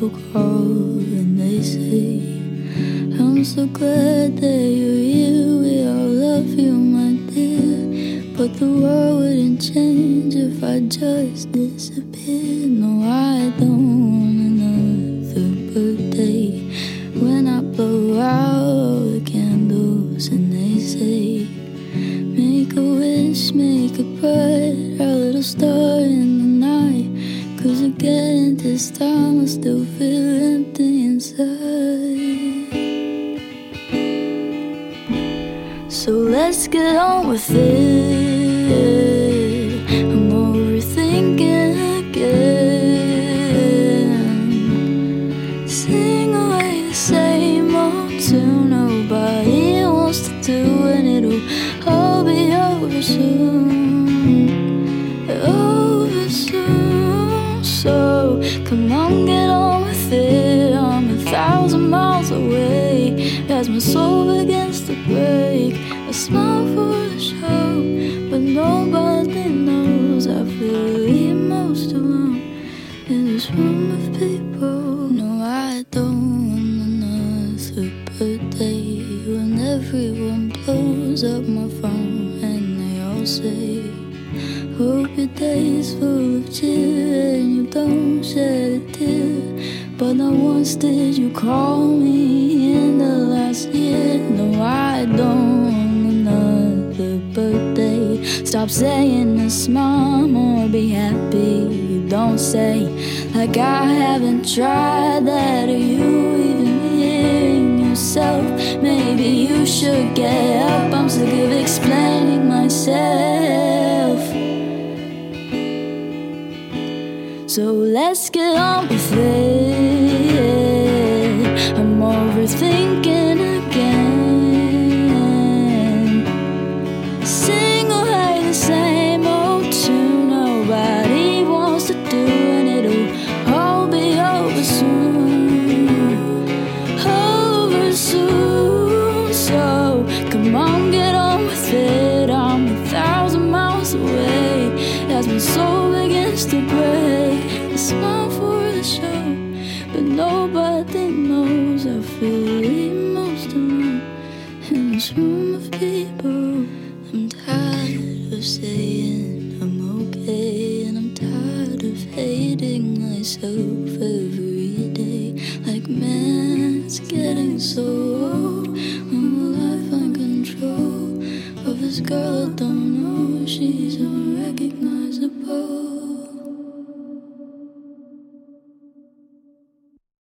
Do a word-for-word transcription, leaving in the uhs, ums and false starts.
people call and they say, I'm so glad that you're here. We all love you, my dear, but the world wouldn't change if I just disappeared. No, I don't want another birthday when I blow out all the candles and they say, make a wish, make a bright, our little star in the night. Cause again this time I still feel empty inside. So let's get on with it. I'm overthinking again. Sing away the same old tune nobody wants to do, and it'll all be over soon, over soon. So come on, get on with it. I'm a thousand miles away as my soul begins to break. I smile for the show, but nobody knows I feel the most alone in this room of people. No, I don't want another birthday when everyone blows up my phone and they all say, hope your day's full of cheer and you don't shed a tear. But not once did you call me in the last year. No, I don't want another birthday. Stop saying a smile or be happy. You don't say, like I haven't tried that. Are you even hearing yourself? Maybe you should get up. I'm sick of explaining myself. So let's get on with it. I'm overthinking again. Sing away the same old tune nobody wants to do, and it'll all be over soon, over soon. So come on, get on with it. I'm a thousand miles away as my soul begins to break. I smile for the show, but nobody knows I feel the most alone in this room of people. I'm tired of saying I'm okay, and I'm tired of hating myself every day. Like, man, it's getting so old.